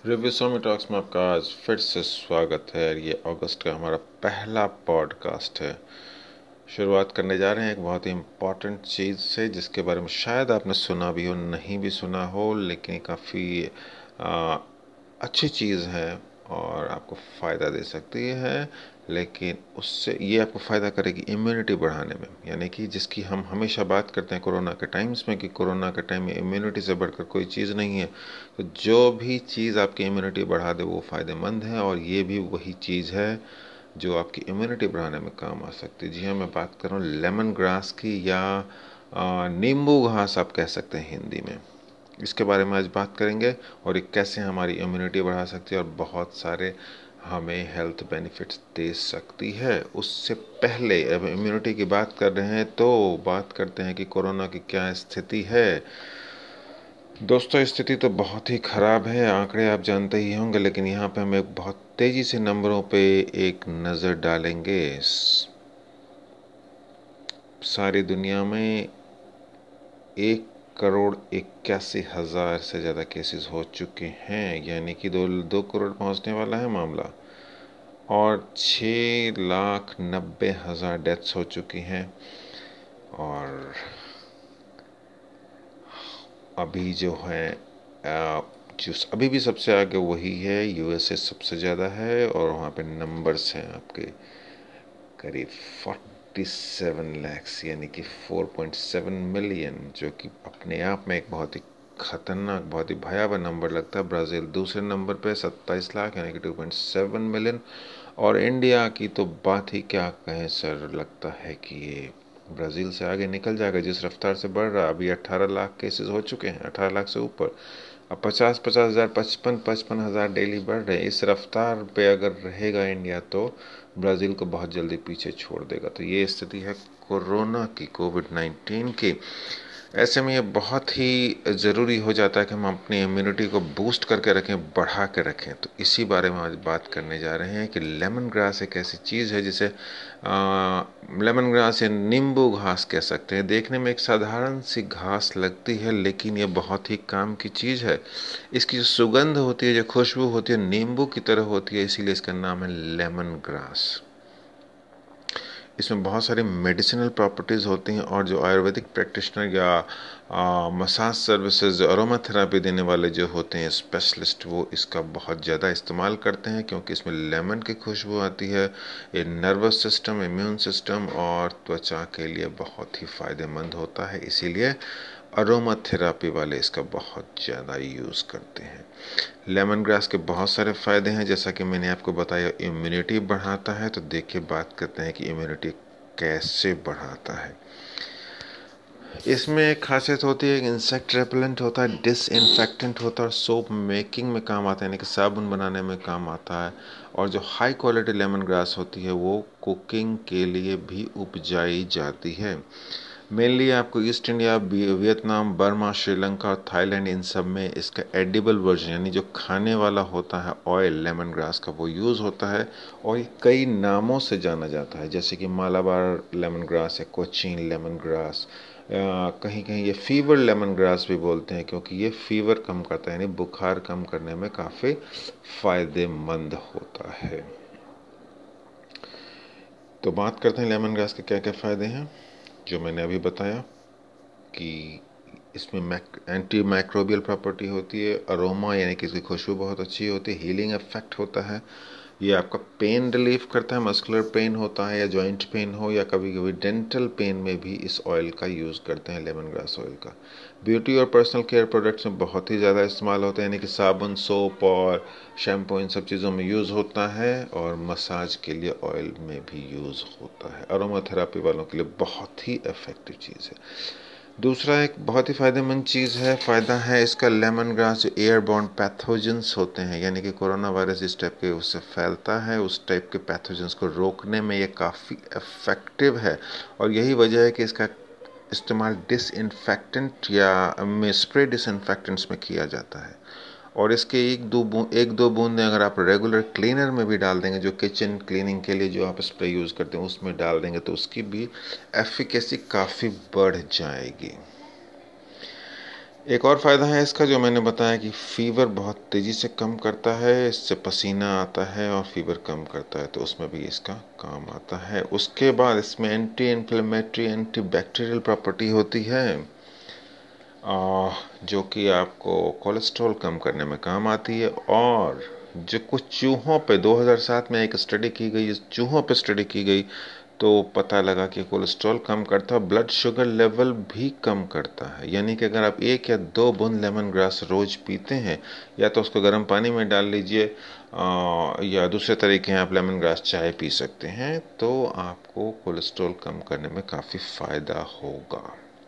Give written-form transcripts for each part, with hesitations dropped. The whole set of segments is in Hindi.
रिव्यू में टॉक्स में आपका आज फिर से स्वागत है। ये अगस्त का हमारा पहला पॉडकास्ट है। शुरुआत करने जा रहे हैं एक बहुत ही इम्पॉर्टेंट चीज़ से, जिसके बारे में शायद आपने सुना भी हो, नहीं भी सुना हो, लेकिन काफ़ी अच्छी चीज़ है और आपको फ़ायदा दे सकती है। लेकिन उससे ये आपको फ़ायदा करेगी इम्यूनिटी बढ़ाने में, यानी कि जिसकी हम हमेशा बात करते हैं कोरोना के टाइम्स में, कि कोरोना के टाइम में इम्यूनिटी से बढ़कर कोई चीज़ नहीं है। तो जो भी चीज़ आपकी इम्यूनिटी बढ़ा दे वो फ़ायदेमंद है, और ये भी वही चीज़ है जो आपकी इम्यूनिटी बढ़ाने में काम आ सकती है। जी हाँ, मैं बात कर रहा हूँ लेमन ग्रास की, या नींबू घास आप कह सकते हैं हिंदी में। इसके बारे में आज बात करेंगे और ये कैसे हमारी इम्यूनिटी बढ़ा सकती है और बहुत सारे हमें हेल्थ बेनिफिट्स दे सकती है। उससे पहले, अब इम्यूनिटी की बात कर रहे हैं तो बात करते हैं कि कोरोना की क्या स्थिति है। दोस्तों, स्थिति तो बहुत ही ख़राब है, आंकड़े आप जानते ही होंगे, लेकिन यहाँ पे हम एक बहुत तेज़ी से नंबरों पे एक नज़र डालेंगे। सारी दुनिया में 1,81,000 से ज़्यादा केसेस हो चुके हैं, यानी कि 2 करोड़ पहुँचने वाला है मामला, और 6,90,000 डेथ्स हो चुकी हैं। और अभी जो है जो अभी भी सबसे आगे वही है, यूएसए सबसे ज़्यादा है, और वहाँ पे नंबर्स हैं आपके करीब 47 लाख, यानी कि 4.7 मिलियन, जो कि अपने आप में एक बहुत ही खतरनाक, बहुत ही भयावह नंबर लगता है। ब्राज़ील दूसरे नंबर पे 27 लाख, यानी कि 2.7 मिलियन। और इंडिया की तो बात ही क्या कहें सर, लगता है कि ये ब्राज़ील से आगे निकल जाएगा जिस रफ्तार से बढ़ रहा है। अभी 18 लाख केसेस हो चुके हैं, 18 लाख से ऊपर। अब 50-50 हज़ार, 55-55 हज़ार डेली बढ़ रहे हैं। इस रफ्तार पे अगर रहेगा इंडिया तो ब्राज़ील को बहुत जल्दी पीछे छोड़ देगा। तो ये स्थिति है कोरोना की, कोविड-19 की। ऐसे में ये बहुत ही ज़रूरी हो जाता है कि हम अपनी इम्यूनिटी को बूस्ट करके रखें, बढ़ा के रखें। तो इसी बारे में आज बात करने जा रहे हैं कि लेमन ग्रास एक ऐसी चीज़ है जिसे लेमन ग्रास या नींबू घास कह सकते हैं। देखने में एक साधारण सी घास लगती है, लेकिन ये बहुत ही काम की चीज़ है। इसकी जो सुगंध होती है, जो खुशबू होती है, नींबू की तरह होती है, इसीलिए इसका नाम है लेमन ग्रास। इसमें बहुत सारी मेडिसिनल प्रॉपर्टीज़ होती हैं, और जो आयुर्वेदिक प्रैक्टिशनर या मसाज सर्विसेज, अरोमा थेरेपी देने वाले जो होते हैं स्पेशलिस्ट, वो इसका बहुत ज़्यादा इस्तेमाल करते हैं, क्योंकि इसमें लेमन की खुशबू आती है। ये नर्वस सिस्टम, इम्यून सिस्टम और त्वचा के लिए बहुत ही फ़ायदेमंद होता है, इसीलिए अरोमा थेरेपी वाले इसका बहुत ज़्यादा यूज़ करते हैं। लेमन ग्रास के बहुत सारे फ़ायदे हैं, जैसा कि मैंने आपको बताया, इम्यूनिटी बढ़ाता है। तो देखिए, बात करते हैं कि इम्यूनिटी कैसे बढ़ाता है। इसमें एक खासियत होती है, इंसेक्ट रेपेलेंट होता है, डिसइंफेक्टेंट होता है, और सोप मेकिंग में काम आता है, यानी कि साबुन बनाने में काम आता है। और जो हाई क्वालिटी लेमन ग्रास होती है वो कुकिंग के लिए भी उपजाई जाती है। मेनली आपको East India, Vietnam, Burma, Sri Lanka और थाईलैंड, इन सब में इसका एडिबल वर्जन, यानी जो खाने वाला होता है ऑयल लेमन ग्रास का, वो यूज़ होता है। और ये कई नामों से जाना जाता है, जैसे कि मालाबार लेमन ग्रास या कोचीन लेमन ग्रास। कहीं कहीं ये फीवर लेमन ग्रास भी बोलते हैं, क्योंकि ये फीवर कम करता है, यानी बुखार कम करने में काफ़ी फ़ायदेमंद होता है। तो बात करते हैं लेमन ग्रास के क्या क्या फ़ायदे हैं। जो मैंने अभी बताया कि इसमें एंटी माइक्रोबियल प्रॉपर्टी होती है, अरोमा यानी कि इसकी खुशबू बहुत अच्छी होती है, हीलिंग इफेक्ट होता है। ये आपका पेन रिलीफ करता है, मस्कुलर पेन होता है या जॉइंट पेन हो, या कभी कभी डेंटल पेन में भी इस ऑयल का यूज़ करते हैं, लेमन ग्रास ऑयल का। ब्यूटी और पर्सनल केयर प्रोडक्ट्स में बहुत ही ज़्यादा इस्तेमाल होता है, यानी कि साबुन, सोप और शैम्पू, इन सब चीज़ों में यूज़ होता है। और मसाज के लिए ऑयल में भी यूज़ होता है। अरोमा थेरेपी वालों के लिए बहुत ही इफेक्टिव चीज़ है। दूसरा एक बहुत ही फ़ायदेमंद चीज़ है, फ़ायदा है इसका, लेमन ग्रास जो एयरबॉर्न पैथोजेंस होते हैं, यानी कि कोरोना वायरस जिस टाइप के उससे फैलता है, उस टाइप के पैथोजेंस को रोकने में ये काफ़ी इफ़ेक्टिव है। और यही वजह है कि इसका इस्तेमाल डिसइंफेक्टेंट या में स्प्रे डिसइंफेक्टेंट्स में किया जाता है। और इसके एक दो बूंदें अगर आप रेगुलर क्लीनर में भी डाल देंगे, जो किचन क्लीनिंग के लिए जो आप स्प्रे यूज़ करते हैं उसमें डाल देंगे, तो उसकी भी एफिकेसी काफ़ी बढ़ जाएगी। एक और फ़ायदा है इसका जो मैंने बताया कि फ़ीवर बहुत तेज़ी से कम करता है, इससे पसीना आता है और फ़ीवर कम करता है, तो उसमें भी इसका काम आता है। उसके बाद इसमें anti inflammatory anti bacterial property होती है, जो कि आपको कोलेस्ट्रॉल कम करने में काम आती है। और जो कुछ चूहों पे 2007 में एक स्टडी की गई, इस चूहों पे स्टडी की गई, तो पता लगा कि कोलेस्ट्रॉल कम करता है, ब्लड शुगर लेवल भी कम करता है। यानी कि अगर आप 1 या 2 बूंद लेमन ग्रास रोज पीते हैं, या तो उसको गर्म पानी में डाल लीजिए, या दूसरे तरीके हैं, आप लेमन ग्रास चाय पी सकते हैं, तो आपको कोलेस्ट्रॉल कम करने में काफ़ी फ़ायदा होगा।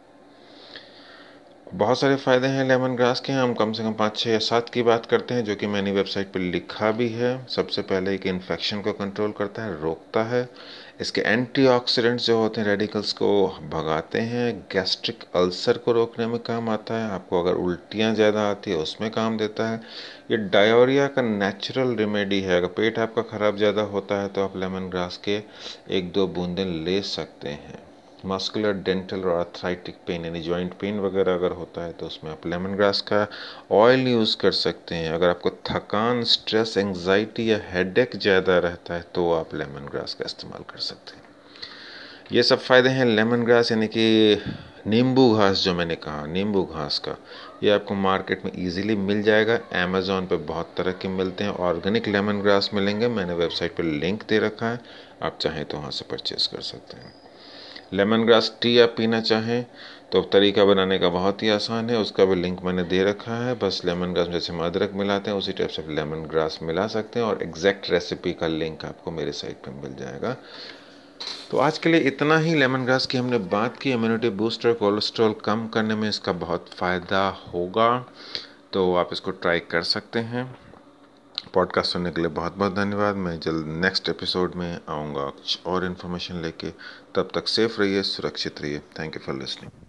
बहुत सारे फ़ायदे हैं लेमन ग्रास के। हम कम से कम 5, 6 या 7 की बात करते हैं, जो कि मैंने वेबसाइट पर लिखा भी है। सबसे पहले एक इन्फेक्शन को कंट्रोल करता है, रोकता है। इसके एंटीऑक्सीडेंट्स जो होते हैं रेडिकल्स को भगाते हैं। गैस्ट्रिक अल्सर को रोकने में काम आता है। आपको अगर उल्टियाँ ज़्यादा आती है उसमें काम देता है। ये डायरिया का नेचुरल रेमेडी है। अगर पेट आपका ख़राब ज़्यादा होता है तो आप लेमन ग्रास के 1-2 बूंदें ले सकते हैं। मस्कुलर, डेंटल और आर्थराइटिक पेन यानी जॉइंट पेन वगैरह अगर होता है तो उसमें आप लेमन ग्रास का ऑयल यूज़ कर सकते हैं। अगर आपको थकान, स्ट्रेस, एंग्जाइटी या हेडेक ज़्यादा रहता है तो आप लेमन ग्रास का इस्तेमाल कर सकते हैं। ये सब फ़ायदे हैं लेमन ग्रास यानी कि नींबू घास, जो मैंने कहा नींबू घास का, ये आपको मार्केट में इजीली मिल जाएगा। अमेज़ॉन पे बहुत तरह के मिलते हैं। ऑर्गेनिक लेमन ग्रास मिलेंगे, मैंने वेबसाइट पर लिंक दे रखा है, आप चाहें तो वहाँ से परचेज़ कर सकते हैं। लेमन ग्रास टी आप पीना चाहें तो तरीका बनाने का बहुत ही आसान है, उसका भी लिंक मैंने दे रखा है। बस लेमन ग्रास जैसे हम अदरक मिलाते हैं उसी टाइप से लेमन ग्रास मिला सकते हैं, और एग्जैक्ट रेसिपी का लिंक आपको मेरे साइट पर मिल जाएगा। तो आज के लिए इतना ही। लेमन ग्रास की हमने बात की। इम्यूनिटी बूस्टर, कोलेस्ट्रॉल कम करने में इसका बहुत फ़ायदा होगा, तो आप इसको ट्राई कर सकते हैं। पॉडकास्ट सुनने के लिए बहुत बहुत धन्यवाद। मैं जल्द नेक्स्ट एपिसोड में आऊँगा कुछ और इन्फॉर्मेशन लेके। तब तक सेफ रहिए, सुरक्षित रहिए। Thank you for listening.